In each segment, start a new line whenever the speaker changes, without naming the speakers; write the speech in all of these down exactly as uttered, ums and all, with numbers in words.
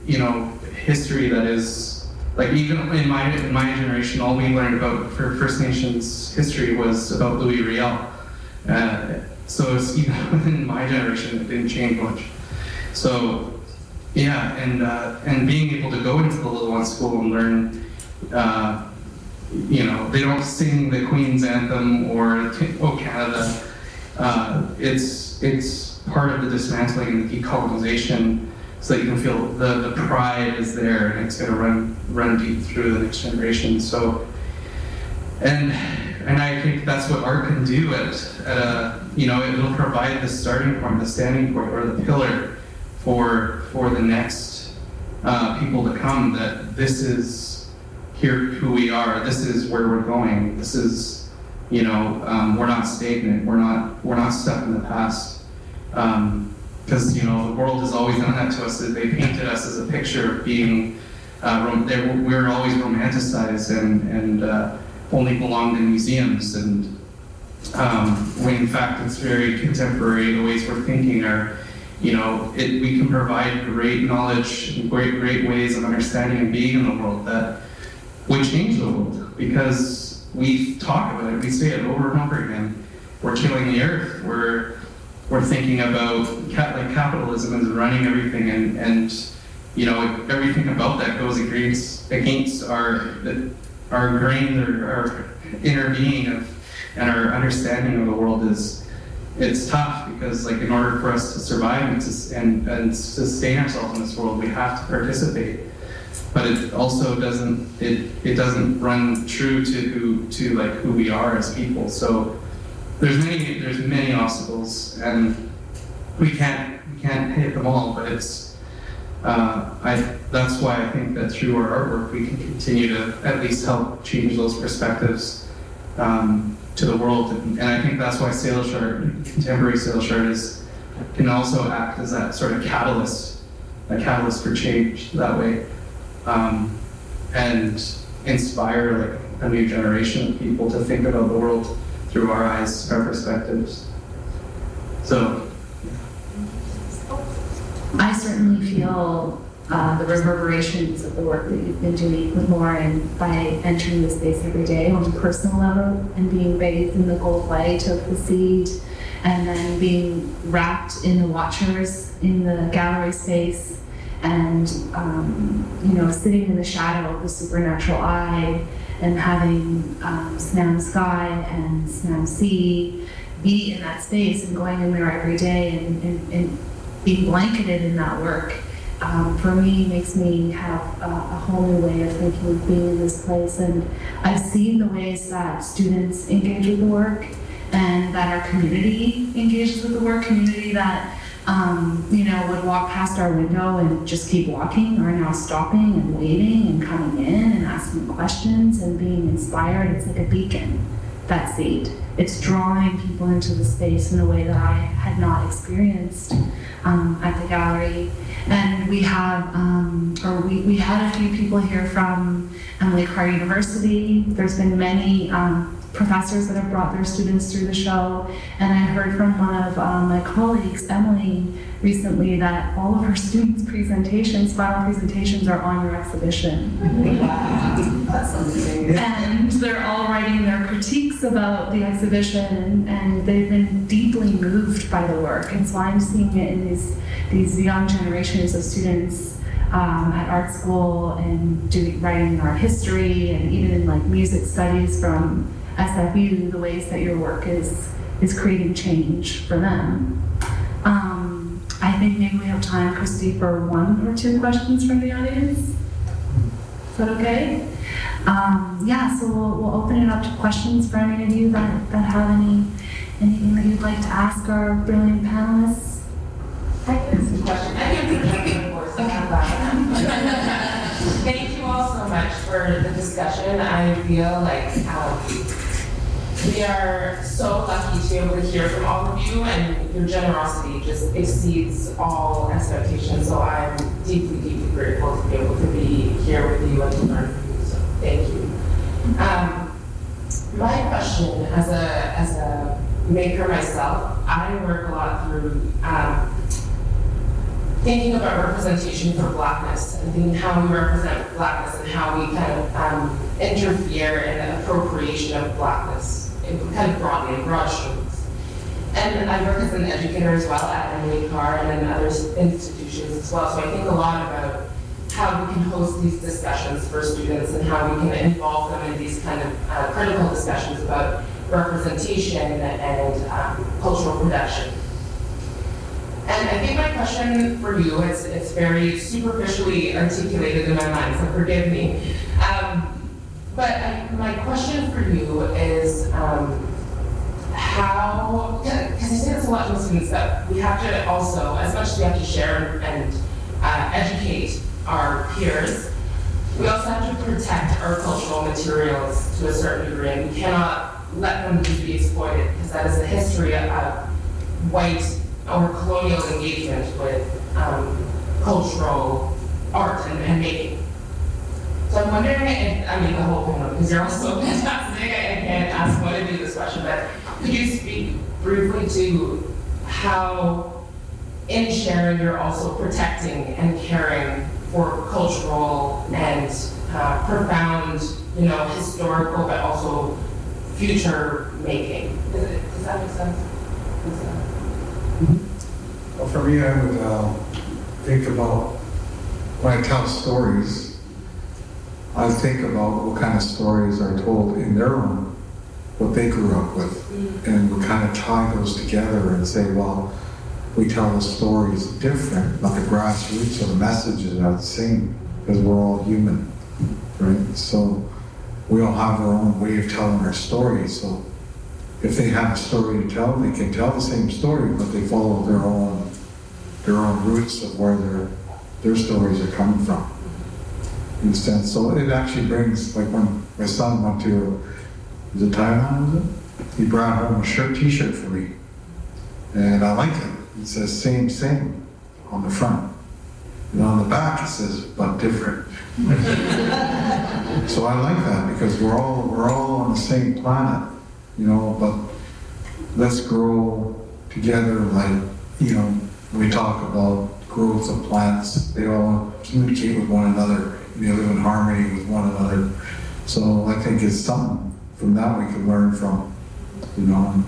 you know, history that is, like even in my in my generation, all we learned about for First Nations history was about Louis Riel. Uh, so it's, even within my generation, it didn't change much. So yeah, and uh, and being able to go into the Little One School and learn, uh, you know, they don't sing the Queen's Anthem or Oh Canada. Uh, it's it's part of the dismantling and the decolonization, so that you can feel the, the pride is there and it's going to run run deep through the next generation. So, and and I think that's what art can do. At at a, you know, it'll provide the starting point, the standing point, or the pillar for for the next uh, people to come. That this is here who we are. This is where we're going. This is, you know, um, we're not stagnant. We're not we're not stuck in the past. Because um, you know, the world has always done that to us. They painted us as a picture of being. Uh, rom- they, we were always romanticized and and uh, only belonged in museums. And um, when in fact it's very contemporary. The ways we're thinking are, you know, it, we can provide great knowledge and great great ways of understanding and being in the world that would change the world, because we talk about it, we say it over and over again. We're killing the earth. We're we're thinking about cap- like capitalism is running everything, and, and you know, everything about that goes against against our our grain, our, our inner being of, and our understanding of the world is it's tough, because like in order for us to survive and to, and, and sustain ourselves in this world, we have to participate. But it also doesn't it it doesn't run true to who to like who we are as people. So there's many there's many obstacles, and we can't we can't hit them all. But it's uh, I that's why I think that through our artwork we can continue to at least help change those perspectives um, to the world. And, and I think that's why Salish art, contemporary Salish art, is can also act as that sort of catalyst, a catalyst for change that way. Um, and inspire like a new generation of people to think about the world through our eyes, our perspectives. So,
I certainly feel uh, the reverberations of the work that you've been doing with Lauren by entering the space every day on a personal level and being bathed in the gold light of the seed, and then being wrapped in the watchers in the gallery space. And, um, you know, sitting in the shadow of the supernatural eye and having um, Snam Sky and Snam Sea be in that space and going in there every day and, and, and being blanketed in that work, um, for me, makes me have a, a whole new way of thinking of being in this place. And I've seen the ways that students engage with the work and that our community engages with the work, community that Um, you know, would walk past our window and just keep walking, are now stopping and waiting and coming in and asking questions and being inspired. It's like a beacon, that seed. It's drawing people into the space in a way that I had not experienced um, at the gallery. And we have, um, or we, we had a few people here from Emily Carr University. There's been many um, professors that have brought their students through the show, and I heard from one of um, my colleagues, Emily, recently that all of her students' presentations, final presentations, are on your exhibition.
That's amazing.
And they're all writing their critiques about the exhibition, and, and they've been deeply moved by the work. And so I'm seeing it in these these young generations of students um, at art school and doing writing art history, and even in like music studies from S F U, the ways that your work is is creating change for them. Um, I think maybe we have time, Christy, for one or two questions from the audience. Is that okay? Um, yeah, so we'll, we'll open it up to questions for any of you that, that have any anything that you'd like to ask our brilliant panelists.
I can ask a question. I can think of more, so I'm glad. Thank you all so much for the discussion. I feel like um, we are so lucky to be able to hear from all of you, and your generosity just exceeds all expectations. So I'm deeply, deeply grateful to be able to be here with you and to learn from you. So thank you. Um, my question, as a as a maker myself, I work a lot through um, thinking about representation for Blackness and thinking how we represent Blackness and how we kind of um, interfere in the appropriation of Blackness, in kind of broadly, in broad strokes. And I work as an educator as well at M A Carr and in other institutions as well, so I think a lot about how we can host these discussions for students and how we can involve them in these kind of uh, critical discussions about representation and um, cultural production. And I think my question for you is, it's very superficially articulated in my mind, so forgive me. Um, but I, my question for you is um, how, because I say this a lot to students, that we have to also, as much as we have to share and uh, educate our peers, we also have to protect our cultural materials to a certain degree, and we cannot let them be exploited, because that is a history of white or colonial engagement with um, cultural art and, and making. So I'm wondering, if, I mean the whole panel, because you're all so fantastic, I can't ask one of you this question, but could you speak briefly to how, in sharing, you're also protecting and caring for cultural and uh, profound, you know, historical, but also future making? Does, it, does that make sense?
Well, for me, I would uh, think about, when I tell stories, I think about what kind of stories are told in their own, what they grew up with, mm-hmm. and we kind of tie those together and say, well, we tell the stories different, but the grassroots or the messages are the same, because we're all human, right? So we all have our own way of telling our stories. So if they have a story to tell, they can tell the same story, but they follow their own their own roots of where their their stories are coming from. In a sense, so it actually brings, like when my son went to, was it Thailand, was it? He brought home a shirt, T-shirt for me, and I like it. It says "same, same" on the front, and on the back it says "but different." So I like that, because we're all we're all on the same planet, you know. But let's grow together, like, you know. We talk about growth of plants. They all communicate with one another. They live in harmony with one another. So I think it's something from that we can learn from, you know.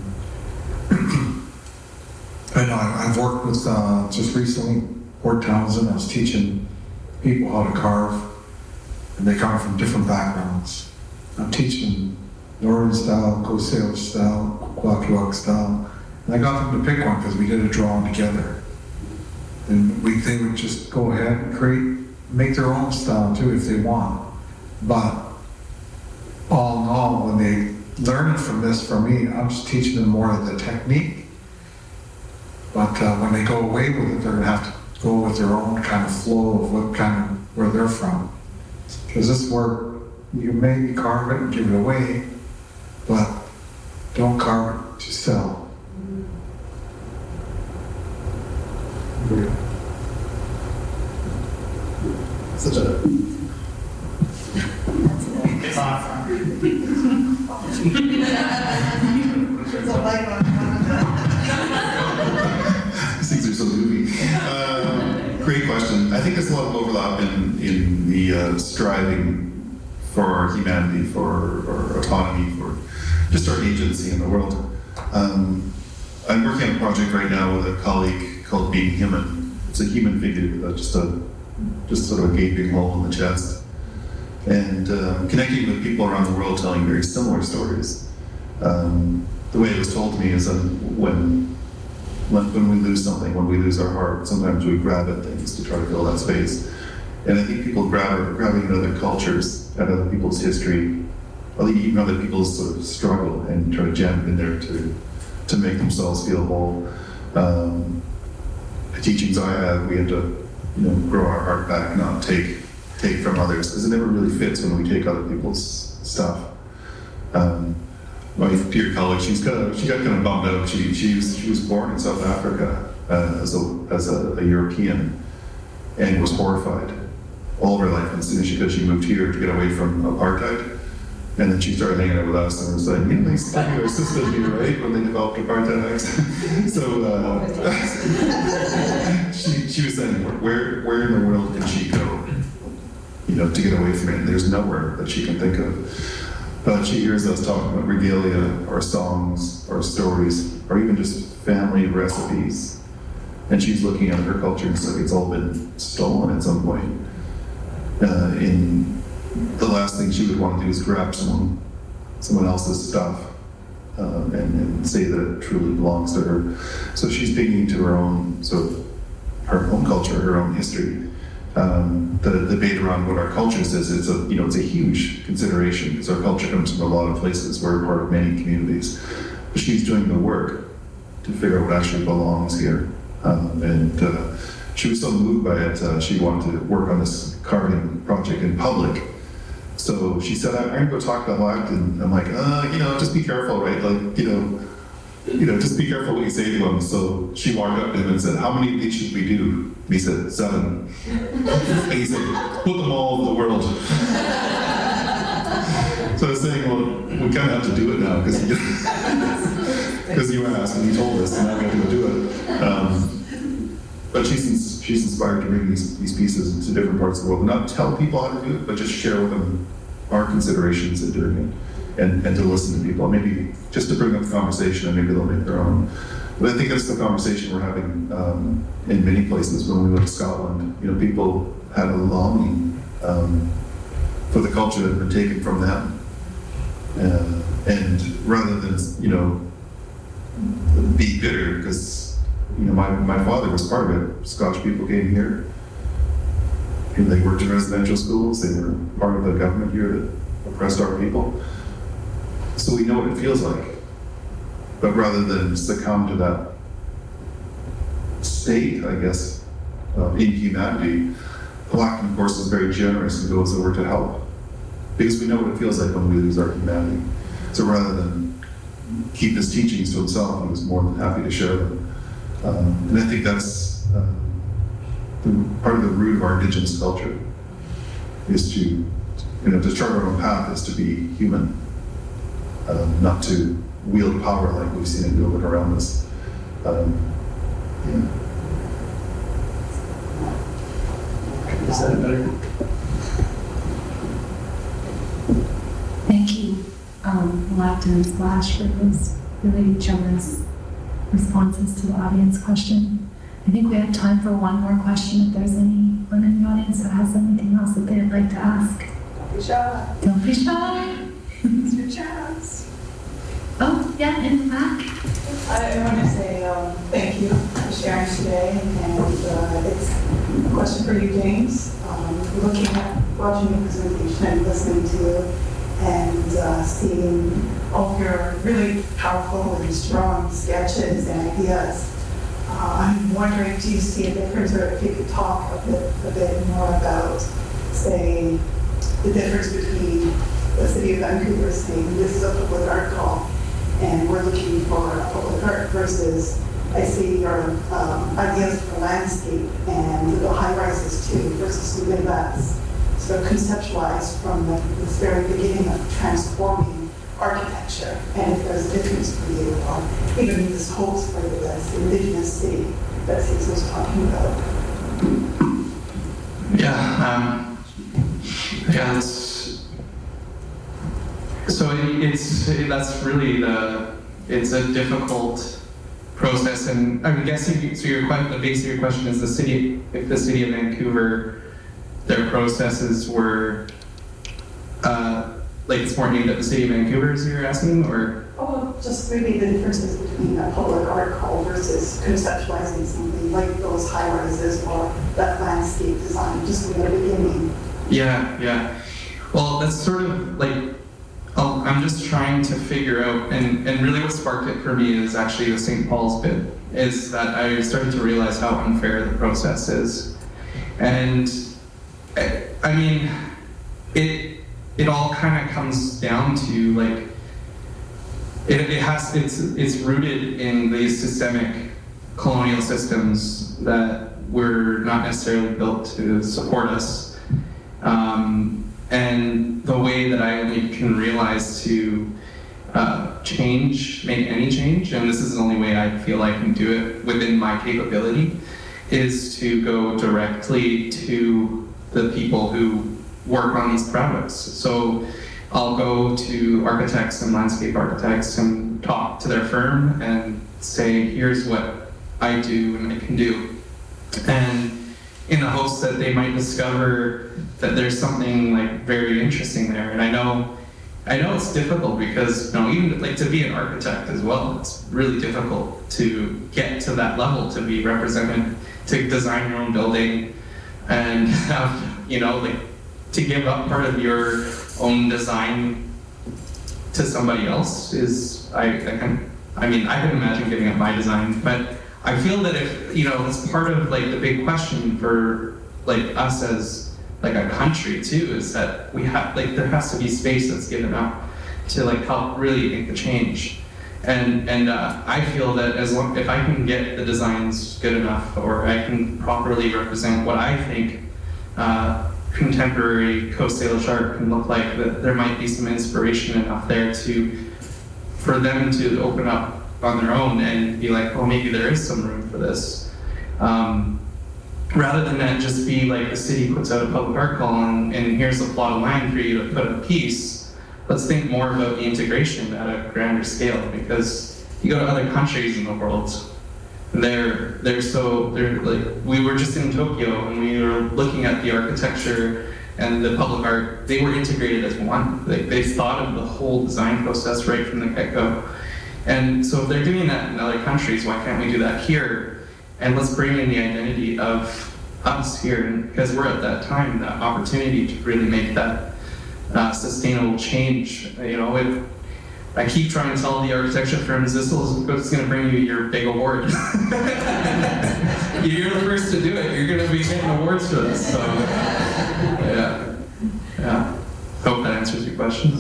I know I've worked with, uh, just recently, Port Townsend. I was teaching people how to carve, and they come from different backgrounds. I'm teaching Northern style, Coast Salish style, Kwakiwak style, and I got them to pick one because we did a drawing together. And we, they would just go ahead and create, make their own style too if they want. But all in all, when they learn from this from me, I'm just teaching them more of the technique. But uh, when they go away with it, they're gonna have to go with their own kind of flow of what kind of, where they're from. Because this work, you maybe carve it and give it away, but don't carve it to sell. Yeah.
Such a... It's awesome. These things are so moving. Uh, great question. I think there's a lot of overlap in, in the uh, striving for humanity, for our autonomy, for just our agency in the world. Um, I'm working on a project right now with a colleague called Being Human. It's a human figure with just a just sort of a gaping hole in the chest. And um, connecting with people around the world telling very similar stories. Um, the way it was told to me is that when, when when we lose something, when we lose our heart, sometimes we grab at things to try to fill that space. And I think people grab grabbing at other cultures, at other people's history, or even other people's sort of struggle, and try to jam it in there to to make themselves feel whole. Um, the teachings I have, we have to, you know, grow our heart back, not take take from others, because it never really fits when we take other people's stuff. Um, my peer colleague, she's got a, she got kind of bummed out. She she was she was born in South Africa uh, as a as a, a European, and was horrified all of her life. And as soon as she could, she moved here to get away from apartheid. And then she started hanging out with us and was like, yeah, they used to bring our system here, right? When they developed apartheid acts. So uh, she, she was saying, where, where in the world can she go, you know, to get away from it? And there's nowhere that she can think of. But she hears us talking about regalia or songs or stories or even just family recipes. And she's looking at her culture and it's like it's all been stolen at some point. Uh, in the last thing she would want to do is grab someone, someone else's stuff uh, and, and say that it truly belongs to her. So she's digging into her own sort of her own culture, her own history. Um, the debate around what our culture says is a you know it's a huge consideration because our culture comes from a lot of places. We're part of many communities, but she's doing the work to figure out what actually belongs here. Um, and uh, she was so moved by it, uh, she wanted to work on this carving project in public. So she said, I'm going to go talk to Halact, and I'm like, uh, you know, just be careful, right? Like, you know, you know, just be careful what you say to him. So she walked up to him and said, how many of these should we do? And he said, seven. And he said, put them all over the world. So I was saying, well, we kind of have to do it now, because because you asked and you told us, and now we have to go do it. Um, but she's she's inspired to bring these, these pieces into different parts of the world, and not tell people how to do it, but just share with them our considerations in doing it, and, and to listen to people, maybe just to bring up the conversation, and maybe they'll make their own. But I think that's the conversation we're having um, in many places. When we went to Scotland, you know, people had a longing um, for the culture that had been taken from them, uh, and rather than you know be bitter, because you know my, my father was part of it. Scottish people came here, and they worked in residential schools. They were part of the government here that oppressed our people. So we know what it feels like. But rather than succumb to that state, I guess, of inhumanity, Halact, of course, is very generous and goes over to help. Because we know what it feels like when we lose our humanity. So rather than keep his teachings to himself, he was more than happy to share them. Um, and I think that's uh, the, part of the root of our indigenous culture, is to, you know, to chart our own path is to be human, um, not to wield power like we've seen it wielded around us. Um, yeah. Is that better?
Thank you, um, Halact and Splash, for those really generous responses to the audience question. I think we have time for one more question if there's anyone in the audience that has anything else that they'd like to ask.
Don't be shy.
Don't be shy.
It's your chance.
Oh, yeah, in the back.
I want to say um, thank you for sharing today, and uh, it's a question for you, James. Um, looking at, watching your presentation and listening to it, and uh, seeing all of your really powerful and strong sketches and ideas. Uh, I'm wondering, do you see a difference, or if you could talk a bit, a bit more about, say, the difference between the city of Vancouver saying this is a public art call, and we're looking for a public art, versus I see your um, ideas for landscape and the high rises too, versus the Midwest. So conceptualized from the, this very beginning of transforming architecture, and if there's a difference for you, or even this holds for this indigenous city that Cecil was talking about.
Yeah, um, yeah, that's, so it, it's, it, that's really the, it's a difficult process, and I'm guessing, so your question, the base of your question is the city, if the city of Vancouver, their processes were, uh, like it's more aimed at the city of Vancouver, as you're asking, or?
Oh, just maybe the differences between a public art call versus conceptualizing something like those high rises or that landscape design, just from the beginning.
Yeah, yeah. Well, that's sort of like, oh, I'm just trying to figure out, and, and really what sparked it for me is actually the Saint Paul's bit, is that I started to realize how unfair the process is. And I, I mean, it it all kind of comes down to like, it, it has, it's, it's rooted in these systemic colonial systems that were not necessarily built to support us. Um, And the way that I only can realize to uh, change, make any change, and this is the only way I feel I can do it within my capability, is to go directly to the people who work on these projects. So I'll go to architects and landscape architects and talk to their firm and say, here's what I do and I can do. And in the hopes that they might discover that there's something like very interesting there. And I know I know it's difficult because, you know, even like to be an architect as well, it's really difficult to get to that level, to be represented, to design your own building, and have, you know, like to give up part of your own design to somebody else is, I, I can, I mean, I can imagine giving up my design, but I feel that if, you know, it's part of like the big question for like us as like a country too, is that we have, like, there has to be space that's given up to like help really make the change. And and uh, I feel that as long, if I can get the designs good enough, or I can properly represent what I think uh, contemporary Coast Salish art can look like, that there might be some inspiration enough there to, for them to open up on their own and be like, oh, maybe there is some room for this. Um, rather than that just be like the city puts out a public art call and, and here's a plot of land for you to put a piece. Let's think more about the integration at a grander scale, because you go to other countries in the world, they're they're so they're like, we were just in Tokyo and we were looking at the architecture and the public art. They were integrated as one. They they thought of the whole design process right from the get-go. And so if they're doing that in other countries, why can't we do that here? And let's bring in the identity of us here, because we're at that time, that opportunity to really make that uh, sustainable change. You know, if I keep trying to tell the architecture firms, this is what's going to bring you your big award. You're the first to do it. You're going to be getting awards for this. So, yeah, yeah. Hope that answers your question.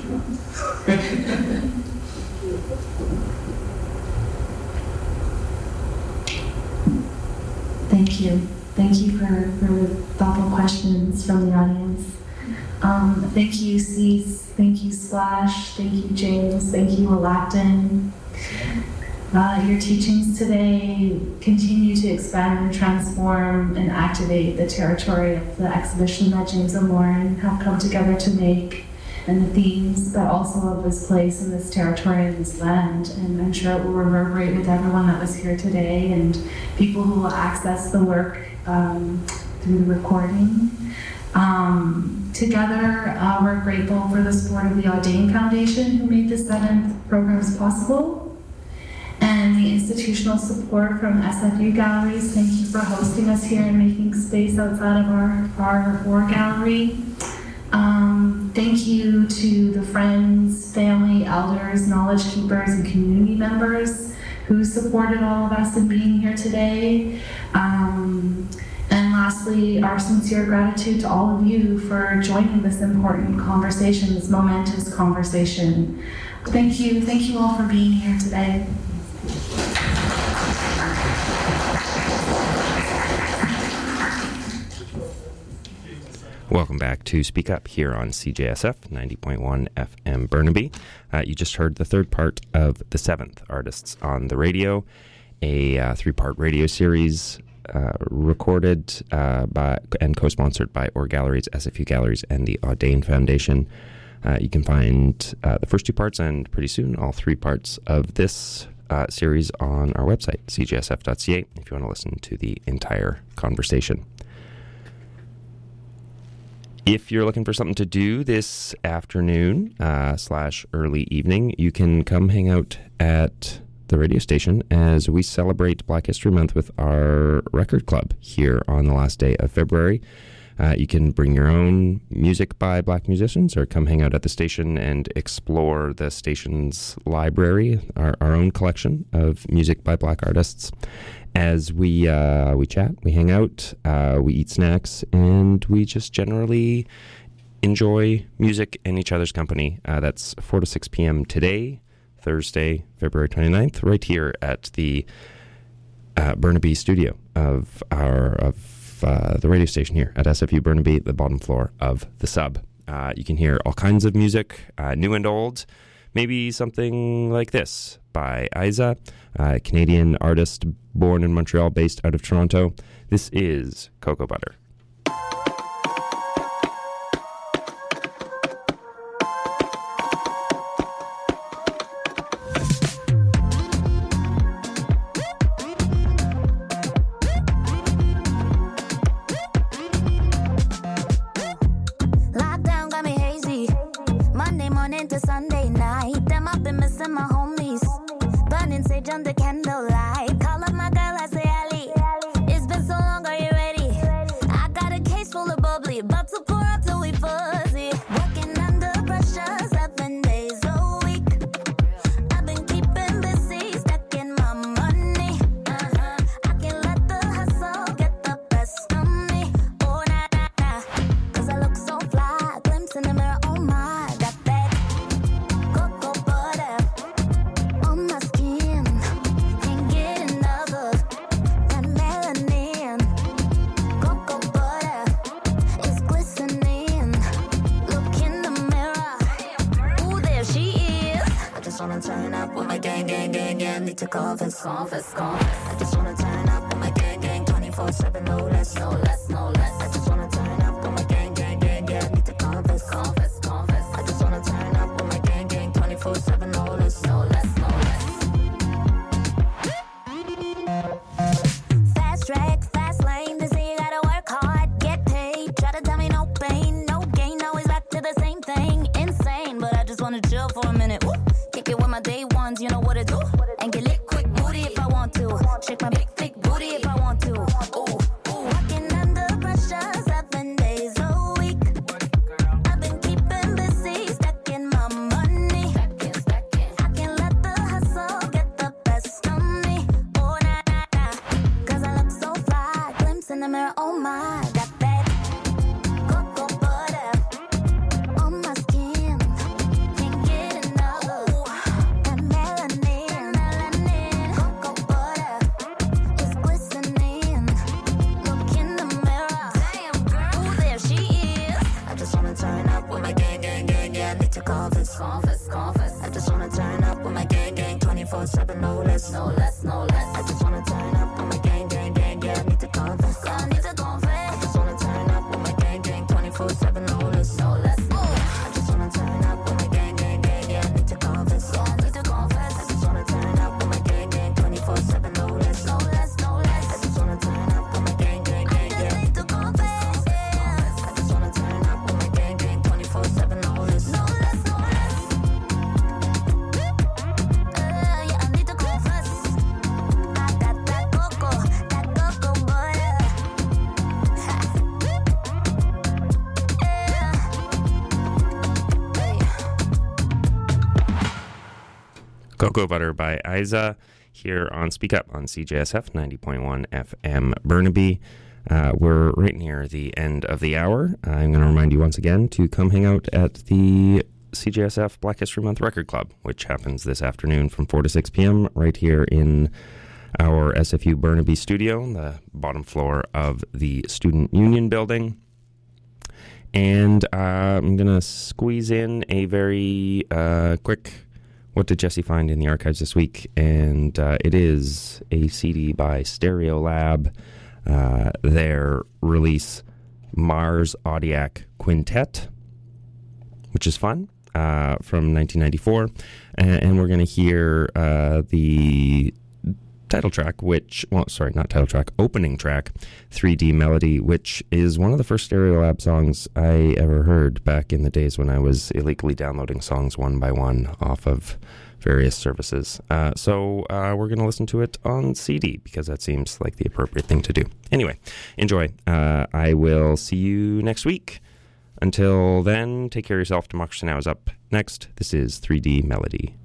Thank you. Thank you for, for thoughtful questions from the audience. Um, thank you, Cease. Thank you, Splash. Thank you, James. Thank you, Alactin. Uh, your teachings today continue to expand and transform and activate the territory of the exhibition that James and Lauren have come together to make, and the themes, but also of this place and this territory and this land. And I'm sure it will reverberate with everyone that was here today and people who will access the work um, through the recording. Um, together, uh, we're grateful for the support of the Audain Foundation, who made the seventh programs possible, and the institutional support from S F U Galleries. Thank you for hosting us here and making space outside of our, our war gallery. Um, thank you to the friends, family, elders, knowledge keepers, and community members who supported all of us in being here today. Um, and lastly, our sincere gratitude to all of you for joining this important conversation, this momentous conversation. Thank you. Thank you all for being here today.
Welcome back to Speak Up here on C J S F ninety point one F M Burnaby. Uh, you just heard the third part of The Seventh Artists on the Radio, a uh, three-part radio series uh, recorded uh, by and co-sponsored by O R Galleries, S F U Galleries, and the Audain Foundation. Uh, you can find uh, the first two parts and pretty soon all three parts of this uh, series on our website, c j s f dot c a, if you want to listen to the entire conversation. If you're looking for something to do this afternoon uh, slash early evening, you can come hang out at the radio station as we celebrate Black History Month with our record club here on the last day of February. Uh, you can bring your own music by Black musicians or come hang out at the station and explore the station's library, our, our own collection of music by Black artists. As we uh, we chat, we hang out, uh, we eat snacks, and we just generally enjoy music and each other's company. Uh, that's four to six p.m. today, Thursday, February twenty-ninth, right here at the uh, Burnaby studio of our of uh, the radio station here at S F U Burnaby, the bottom floor of the sub. Uh, you can hear all kinds of music, uh, new and old. Maybe something like this by Isa, a Canadian artist born in Montreal, based out of Toronto. This is Cocoa Butter.
Confess, confess, confess. I just wanna turn up on my gang, gang, twenty-four seven, no less, no less, no less. I just wanna turn up on my gang, gang, gang, yeah. Need to confess, confess, confess. I just wanna turn up on my gang, gang, twenty-four seven, no less, no less, no less. Fast track, fast lane. They say you gotta work hard, get paid. Try to tell me no pain, no gain. Always back to the same thing. Insane, but I just wanna chill for a minute. Ooh, kick it with my day ones, you know what to do. And get lit quick booty if I want to. Shake my big thick booty if I want to. Ooh, ooh. Working under pressure seven days a week. I've been keeping busy, stacking my money. Stacking, stacking. I can't let the hustle get the best of me. Oh, nah, nah, nah. Cause I look so fly. Glimpse in the mirror, oh my. Got that cocoa butter on my skin. Can't get enough. Ooh, that melanin. Cocoa butter is glistening. Look in the mirror. Damn, girl. Ooh, there she is. I just wanna turn up with my gang, gang, gang, yeah. Need to confess, confess, confess. I just wanna turn up with my gang, gang, twenty-four seven, no less, no less, no less. I just wanna turn up with my gang, gang, gang, yeah. Need to confess, yeah, I need to confess. I just wanna turn up with my gang, gang, twenty-four seven, no less, no less. Ooh. I just wanna turn up with my gang, gang, gang, yeah. Need to confess, yeah, I need to confess. I just wanna turn up with my gang, gang, twenty-four seven, no less, no less, no less. I just wanna turn up with my gang, gang, gang, yeah. I need to confess, yeah. I just wanna turn up with my gang, gang, twenty-four seven, no less, no less, no less. Uh, yeah, I need to confess. I got that cocoa, that cocoa butter. Yeah. Hey.
Cocoa Butter by Isa here on Speak Up on C J S F ninety point one F M Burnaby. Uh, we're right near the end of the hour. I'm going to remind you once again to come hang out at the C J S F Black History Month Record Club, which happens this afternoon from four to six p.m. right here in our S F U Burnaby studio, the bottom floor of the Student Union building. And uh, I'm going to squeeze in a very uh, quick what did Jesse find in the archives this week? And uh, it is a C D by Stereolab, uh, their release Mars Audiac Quintet, which is fun, uh, from nineteen ninety-four. And, and we're going to hear uh, the title track, which, well, sorry, not title track, opening track, three D Melody, which is one of the first Stereolab songs I ever heard back in the days when I was illegally downloading songs one by one off of various services. Uh, so uh, we're going to listen to it on C D because that seems like the appropriate thing to do. Anyway, enjoy. Uh, I will see you next week. Until then, take care of yourself. Democracy Now! Is up next. This is three D Melody.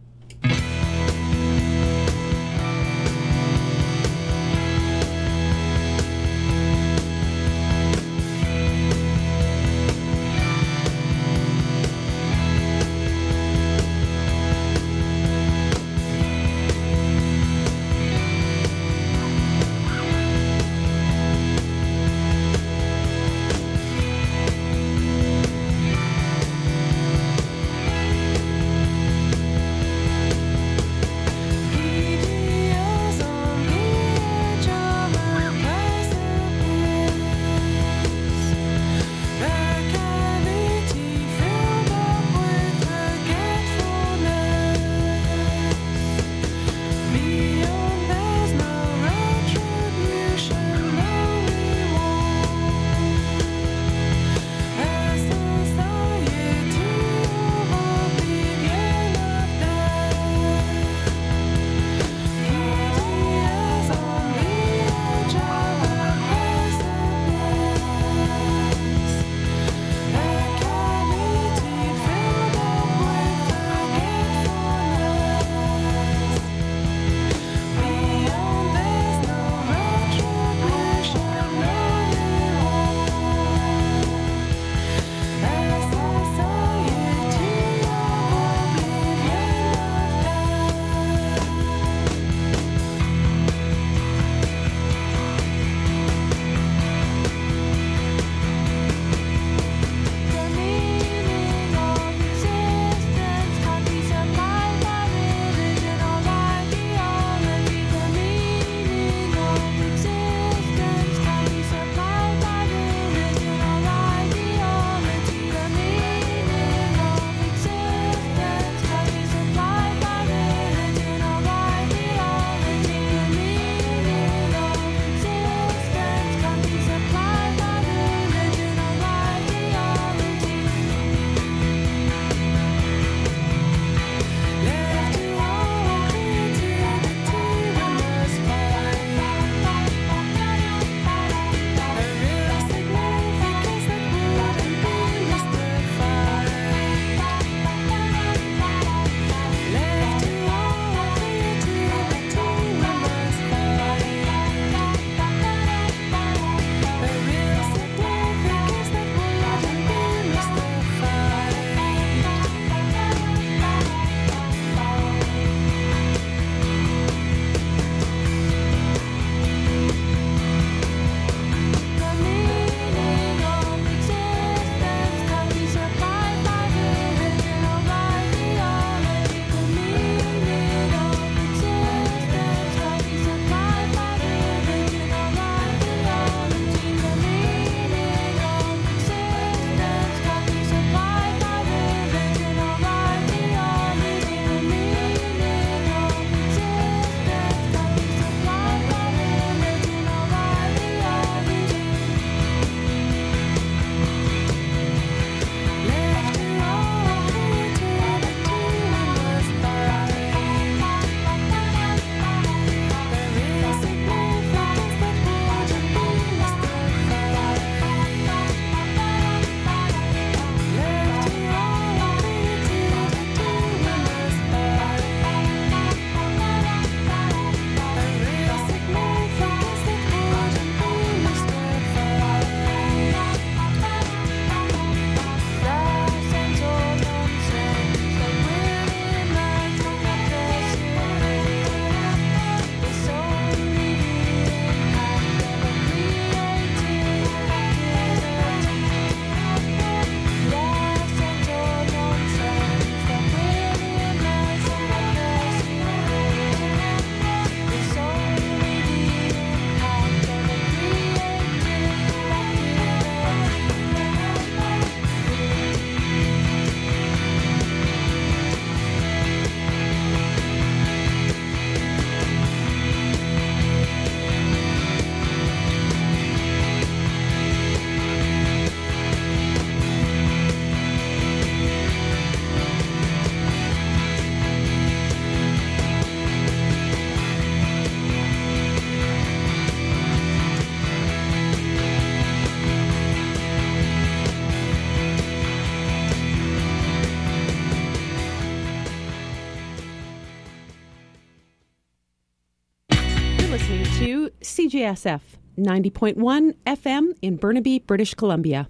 C J S F, ninety point one F M in Burnaby, British Columbia.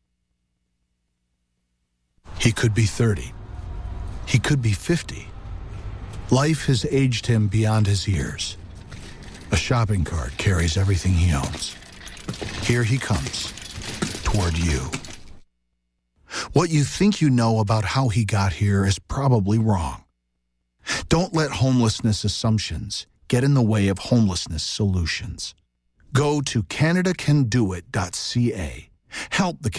He could be thirty. He could be fifty. Life has aged him beyond his years. A shopping cart carries everything he owns. Here he comes, toward you. What you think you know about how he got here is probably wrong. Don't let homelessness assumptions get in the way of homelessness solutions. Go to Canada Can Do It dot C A. Help the